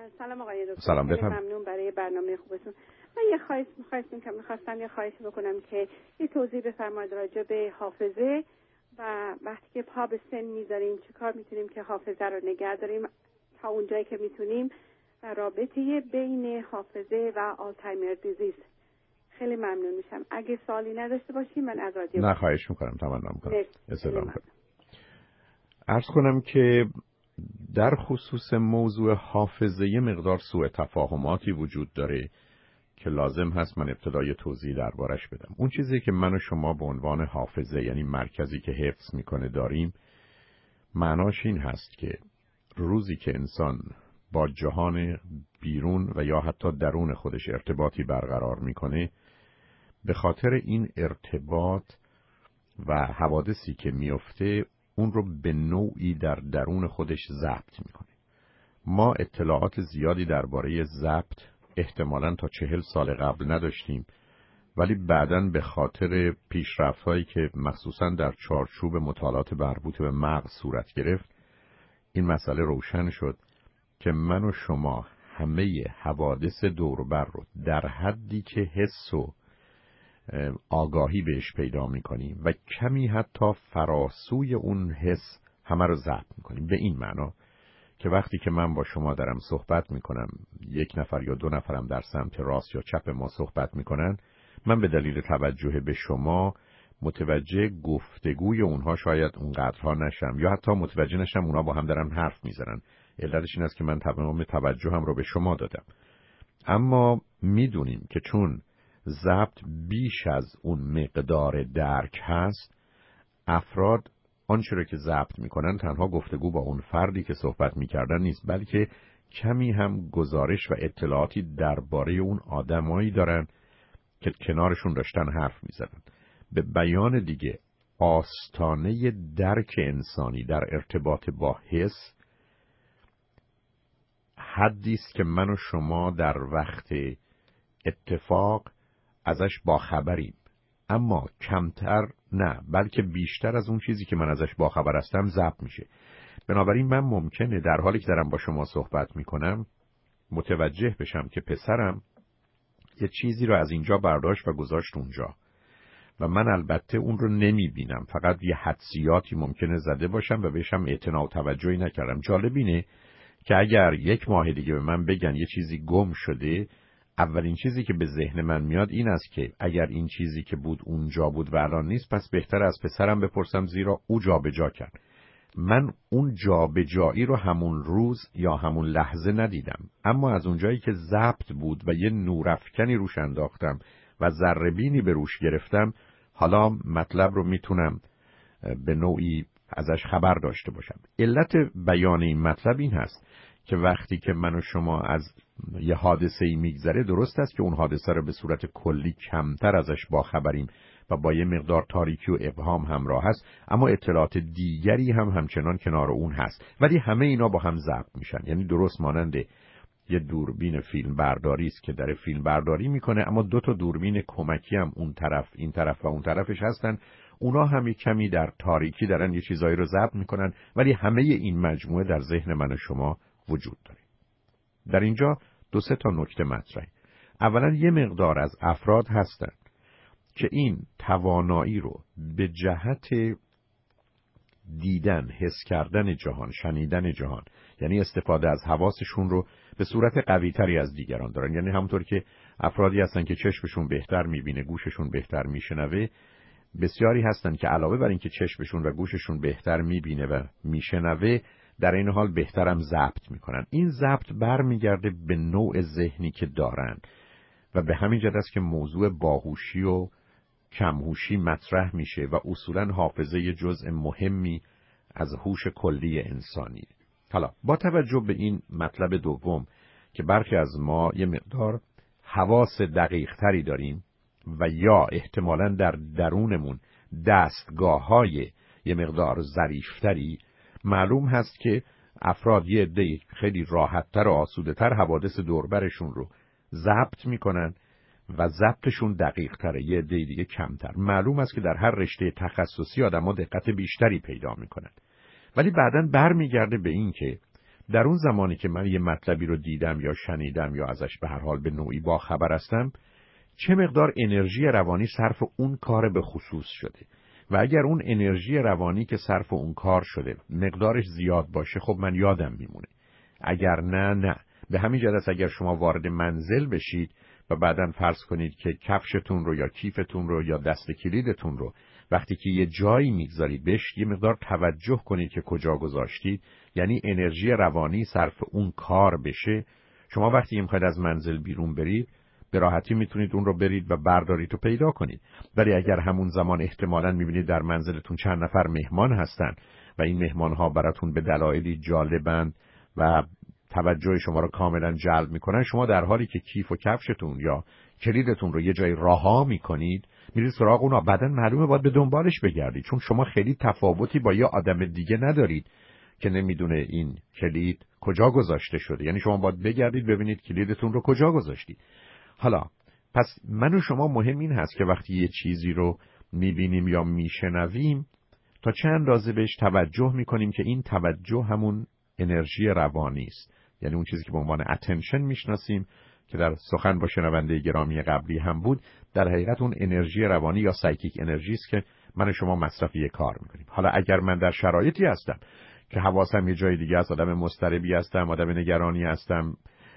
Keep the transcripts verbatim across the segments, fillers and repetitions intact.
سلام آقای دکتر. سلام، خیلی بفرمایید. ممنون برای برنامه خوبتون. من یه خواهش می‌خواستم که می‌خواستم یه خواهش بکنم که یه توضیح بفرمایید راجع به حافظه و وقتی که پا به سن می‌ذاریم چیکار می‌تونیم که حافظه رو نگه داریم تا اونجایی که می‌تونیم و رابطه بین حافظه و آلزایمر دیزیز. خیلی ممنون میشم. اگه سوالی نداشته باشید من از رادیو نه خواهش می‌کنم، تمنا می‌کنم. استفاده کنم. عرض کنم که در خصوص موضوع حافظه یه مقدار سوء تفاهماتی وجود داره که لازم هست من ابتدای توضیح دربارش بدم. اون چیزی که من و شما به عنوان حافظه، یعنی مرکزی که حفظ میکنه داریم، معناش این هست که روزی که انسان با جهان بیرون و یا حتی درون خودش ارتباطی برقرار میکنه، به خاطر این ارتباط و حوادثی که میفته اون رو به نوعی در درون خودش ضبط میکنه. ما اطلاعات زیادی درباره ضبط احتمالاً تا چهل سال قبل نداشتیم، ولی بعداً به خاطر پیشرفت‌هایی که مخصوصاً در چارچوب مطالعات مربوط به مغز صورت گرفت، این مسئله روشن شد که من و شما همه حوادث دور و بر رو در حدی که حس و آگاهی بهش پیدا می‌کنیم و کمی حتی فراسوی اون حس همه رو ضبط می‌کنیم. به این معنا که وقتی که من با شما دارم صحبت میکنم، یک نفر یا دو نفرم در سمت راست یا چپ ما صحبت میکنن، من به دلیل توجه به شما متوجه گفتگوی اونها شاید اونقدرها نشم یا حتی متوجه نشم اونها با هم دارن حرف میزنن. علتش این است که من تمام توجهم رو به شما دادم. اما میدونیم که چون ضبط بیش از اون مقدار درک هست، افراد آنچه را که ضبط میکنن تنها گفتگو با اون فردی که صحبت میکردن نیست، بلکه کمی هم گزارش و اطلاعاتی درباره اون آدمایی دارن که کنارشون داشتن حرف میزدن. به بیان دیگه، آستانه درک انسانی در ارتباط با حس حدی است که من و شما در وقت اتفاق ازش باخبریم، اما کمتر نه، بلکه بیشتر از اون چیزی که من ازش باخبر هستم ضبط میشه. بنابراین من ممکنه در حالی که دارم با شما صحبت میکنم متوجه بشم که پسرم یه چیزی رو از اینجا برداشت و گذاشت اونجا و من البته اون رو نمیبینم، فقط یه حدسیاتی ممکنه زده باشم و بهشم اعتنا و توجهی نکردم. جالب اینه که اگر یک ماه دیگه به من بگن یه چیزی گم شده، اولین چیزی که به ذهن من میاد این است که اگر این چیزی که بود اونجا بود و الان نیست، پس بهتر از پسرم بپرسم، زیرا او جابجا کرد. من اون جابجایی رو همون روز یا همون لحظه ندیدم، اما از اونجایی که ضبط بود و یه نورافکنی روش انداختم و ذره‌بینی به روش گرفتم، حالا مطلب رو میتونم به نوعی ازش خبر داشته باشم. علت بیان این مطلب این هست که وقتی که من و شما از یه حادثه‌ای میگذره، درست است که اون حادثه رو به صورت کلی کمتر ازش باخبریم و با یه مقدار تاریکی و ابهام همراه هست، اما اطلاعات دیگری هم همچنان کنار اون هست، ولی همه اینا با هم ضبط میشن. یعنی درست مانند یه دوربین فیلم برداری است که داره فیلم برداری میکنه، اما دو تا دوربین کمکی هم اون طرف این طرف و اون طرفش هستن، اونا هم کمی در تاریکی دارن یه چیزایی رو ضبط میکنن، ولی همه این مجموعه در ذهن من و شما وجود داره. در اینجا دو سه تا نکته مطرحه. اولا یه مقدار از افراد هستن که این توانایی رو به جهت دیدن، حس کردن جهان، شنیدن جهان، یعنی استفاده از حواسشون رو به صورت قوی تری از دیگران دارن. یعنی همونطور که افرادی هستن که چشمشون بهتر میبینه، گوششون بهتر میشنوه، بسیاری هستن که علاوه بر اینکه چشمشون و گوششون بهتر میبینه و میشنوه، در این حال بهترم ضبط میکنن. این ضبط برمیگرده به نوع ذهنی که دارن و به همین جهت است که موضوع باهوشی و کمهوشی مطرح میشه و اصولاً حافظه یه جزء مهمی از هوش کلی انسانی. حالا با توجه به این مطلب دوم که برخی از ما یه مقدار حواس دقیق تری داریم و یا احتمالاً در درونمون دستگاه‌های یه مقدار ظریف‌تری، معلوم هست که افراد یه عده خیلی راحت‌تر و آسوده‌تر حوادث دوربرشون رو ضبط میکنن و ضبطشون دقیق تره، یه عده دیگه کمتر. معلوم است که در هر رشته تخصصی آدم‌ها دقت بیشتری پیدا میکنن، ولی بعداً برمیگرده به این که در اون زمانی که من یه مطلبی رو دیدم یا شنیدم یا ازش به هر حال به نوعی با خبر هستم، چه مقدار انرژی روانی صرف اون کار به خصوص شده و اگر اون انرژی روانی که صرف اون کار شده مقدارش زیاد باشه، خب من یادم میمونه. اگر نه نه. به همین جهت است اگر شما وارد منزل بشید و بعداً فرض کنید که کفشتون رو یا کیفتون رو یا دست کلیدتون رو وقتی که یه جایی میگذارید بهش یه مقدار توجه کنید که کجا گذاشتید، یعنی انرژی روانی صرف اون کار بشه، شما وقتی میخواید از منزل بیرون برید به راحتی میتونید اون رو برید و بردارید و پیدا کنید. ولی اگر همون زمان احتمالاً میبینید در منزلتون چند نفر مهمان هستن و این مهمانها براتون به دلایلی جالبند و توجه شما رو کاملا جلب میکنن، شما در حالی که کیف و کفشتون یا کلیدتون رو یه جایی رها میکنید میرید سراغ اونها، بعدن معلومه باید به دنبالش بگردید، چون شما خیلی تفاوتی با یه آدم دیگه ندارید که نمیدونه این کلید کجا گذاشته شده. یعنی شما باید بگردید ببینید کلیدتون رو کجا گذاشتید. حالا پس من و شما مهم این هست که وقتی یه چیزی رو میبینیم یا میشنویم تا چه اندازه بهش توجه میکنیم که این توجه همون انرژی روانی است، یعنی اون چیزی که به عنوان اتنشن میشناسیم که در سخن با شنونده گرامی قبلی هم بود، در حقیقت اون انرژی روانی یا سایکیک انرژی است که من و شما مصرف یک کار میکنیم. حالا اگر من در شرایطی هستم که حواسم یه جای دیگه است، آدم مضطربی هستم، آدم نگرانی هستم،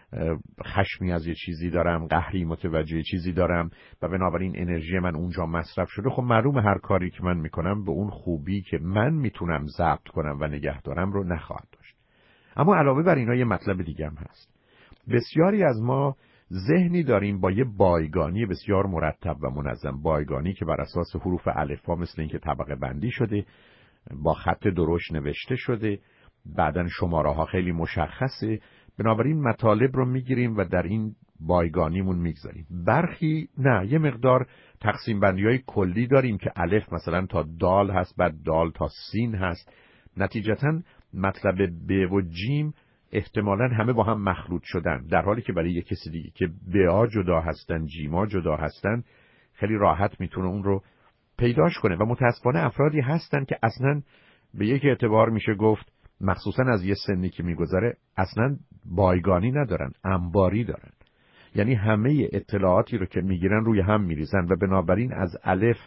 خشمی از یه چیزی دارم، قهری متوجه چیزی دارم و بنابراین انرژی من اونجا مصرف شده، خب معلوم هر کاری که من میکنم به اون خوبی که من میتونم ضبط کنم و نگه دارم رو نخواهد داشت. اما علاوه بر اینا یه مطلب دیگه هم هست. بسیاری از ما ذهنی داریم با یه بایگانی بسیار مرتب و منظم، بایگانی که بر اساس حروف الفبا مثل اینکه طبقه بندی شده، با خط درشت نوشته شده، بعدن شماره ها خیلی مشخصه، بنابراین مطالب رو میگیریم و در این بایگانیمون میگذاریم. برخی نه، یه مقدار تقسیم بندی های کلی داریم که الف مثلا تا دال هست، بعد دال تا سین هست، نتیجتاً مطلب ب و جیم احتمالاً همه با هم مخلوط شدن، در حالی که برای یک کسی دیگه که بها جدا هستن جیما جدا هستن خیلی راحت میتونه اون رو پیداش کنه. و متاسفانه افرادی هستن که اصلاً به یک اعتبار میشه گفت مخصوصاً از یه سنی که میگذره اصلاً بایگانی ندارن، انباری دارن، یعنی همه اطلاعاتی رو که میگیرن روی هم میریزن و بنابراین از الف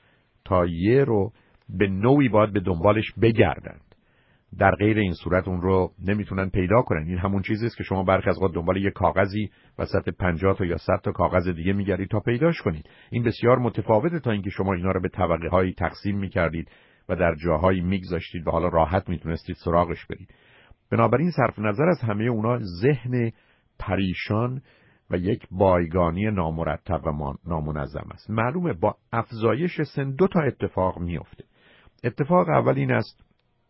تا یه رو به نوعی باید به دنبالش بگردن، در غیر این صورت اون رو نمیتونن پیدا کنن. این همون چیزی است که شما برخی از وقت دنبال یه کاغذی وسط پنجاه تا یا صد تا کاغذ دیگه میگردید تا پیداش کنید. این بسیار متفاوته تا اینکه شما اینا رو به طبقه هایی تقسیم میکردید و در جاهایی میگذاشتید و حالا راحت میتونستید سراغش برید. بنابراین صرف نظر از همه اونا ذهن پریشان و یک بایگانی نامرتب و نامنظم است. معلومه با افزایش سن دو تا اتفاق میفته. اتفاق اول این است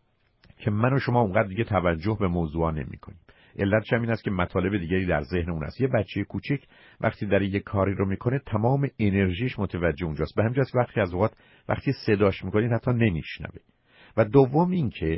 که من و شما اونقدر دیگه توجه به موضوع نمی کنیم. علتش این است که مطالب دیگری در ذهن اون است. یه بچه کوچیک وقتی در یک کاری رو میکنه تمام انرژیش متوجه اونجاست. به همین جاست وقتی از اوقات وقتی صداش میکنید حتی نمیشنوه. و دوم این که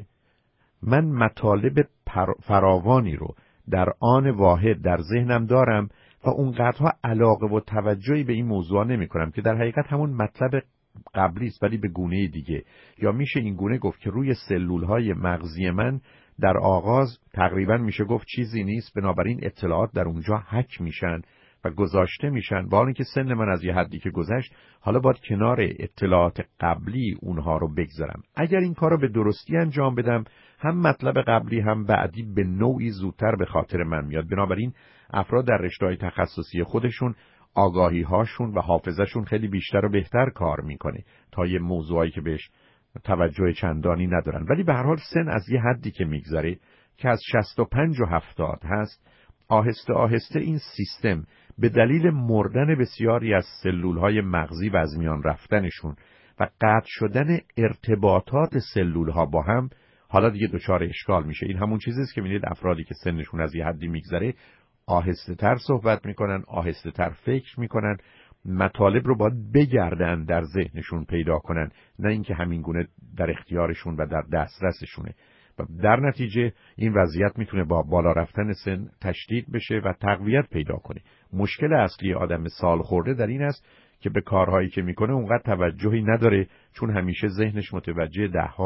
من مطالب فراوانی رو در آن واحد در ذهنم دارم و اونقدرها علاقه و توجهی به این موضوع نمی کنم که در حقیقت همون مطلب قبلی است ولی به گونه دیگه. یا میشه این گونه گفت که روی سلولهای مغزی من در آغاز تقریبا میشه گفت چیزی نیست، بنابراین اطلاعات در اونجا حک میشن و گذاشته میشن. با اینکه سن من از یه حدی که گذشت، حالا باید کنار اطلاعات قبلی اونها رو بگذارم. اگر این کار رو به درستی انجام بدم، هم مطلب قبلی هم بعدی به نوعی زودتر به خاطر من میاد. بنابراین افراد در رشته‌های تخصصی خودشون آگاهی هاشون و حافظه‌شون خیلی بیشتر و بهتر کار میکنه تا یه موضوعی که بهش توجه چندانی ندارن. ولی به هر حال سن از یه حدی که میگذره که از شصت و پنج و هفتاد هست، آهسته آهسته این سیستم به دلیل مردن بسیاری از سلولهای مغزی و از میان رفتنشون و قطع شدن ارتباطات سلولها با هم حالا دیگه دچار اشکال میشه. این همون چیزیست که می‌بینید افرادی که سنشون از یه حدی میگذره آهسته تر صحبت میکنن، آهسته تر فکر میکنن، مطالب رو باید بگردن در ذهنشون پیدا کنن، نه اینکه همین گونه در اختیارشون و در دسترسشونه. و در نتیجه این وضعیت میتونه با بالا رفتن سن تشدید بشه و تقویت پیدا کنه. مشکل اصلی آدم سال خورده در این است که به کارهایی که میکنه اونقدر توجهی نداره، چون همیشه ذهنش متوجه دهها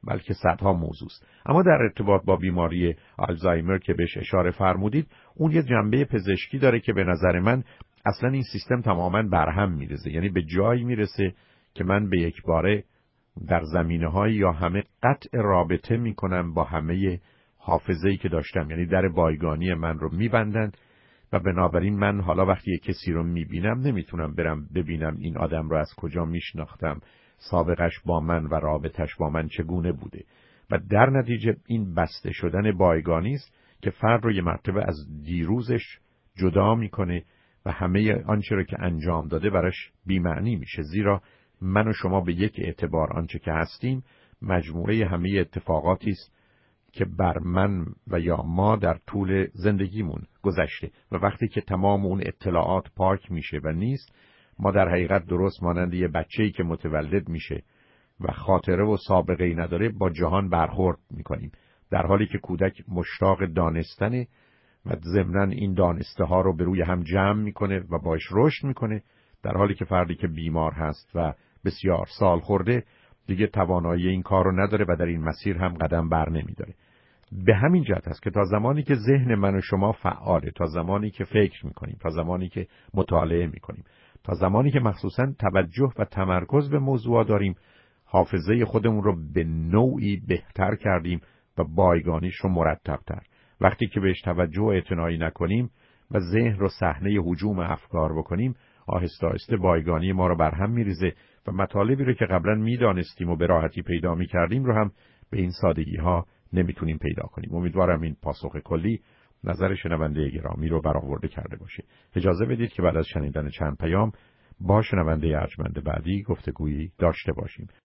بلکه صدها موضوع است. اما در ارتباط با بیماری آلزایمر که بهش اشاره فرمودید، اون یه جنبه پزشکی داره که به نظر من اصلا این سیستم تماما برهم میرسه. یعنی به جایی میرسه که من به یک باره در زمینه‌های یا همه قطع رابطه میکنم با همه حافظه‌ای که داشتم. یعنی در بایگانی من رو میبندن و بنابراین من حالا وقتی یک کسی رو میبینم نمیتونم برم ببینم این آدم رو از کجا میشناختم، سابقش با من و رابطش با من چگونه بوده. و در نتیجه این بسته شدن بایگانی است که فرد رو یه مرتبه از دیروزش جدا میکنه و همه آنچه رو که انجام داده براش بی‌معنی میشه. زیرا من و شما به یک اعتبار آنچه که هستیم مجموعه همه اتفاقاتی است که بر من و یا ما در طول زندگیمون گذشته و وقتی که تمام اون اطلاعات پاک میشه و نیست، ما در حقیقت درست مانند یه بچه‌ای که متولد میشه و خاطره و سابقه‌ای نداره با جهان برخورد میکنیم، در حالی که کودک مشتاق دانستنه و ضمناً این دانسته ها رو به روی هم جمع میکنه و باش رشد میکنه، در حالی که فردی که بیمار هست و بسیار سال خورده دیگه توانایی این کار رو نداره و در این مسیر هم قدم بر نمیداره. به همین جهت است که تا زمانی که ذهن من و شما فعاله، تا زمانی که فکر میکنیم، تا زمانی که مطالعه میکنیم، تا زمانی که مخصوصاً توجه و تمرکز به موضوع داریم، حافظه خودمون رو به نوعی بهتر کردیم و بایگانیش رو مرتب‌تر. وقتی که بهش توجه و اعتنایی نکنیم و ذهن رو صحنه هجوم افکار بکنیم، آهسته آهسته بایگانی ما رو برهم میریزه و مطالبی رو که قبلا میدانستیم و به راحتی پیدا میکردیم رو هم به این سادگی ها نمیتونیم پیدا کنیم. امیدوارم این پاسخ کلی نظر شنونده گرامی رو برآورده کرده باشه. اجازه بدید که بعد از شنیدن چند پیام با شنونده ارجمند بعدی گفتگویی داشته باشیم.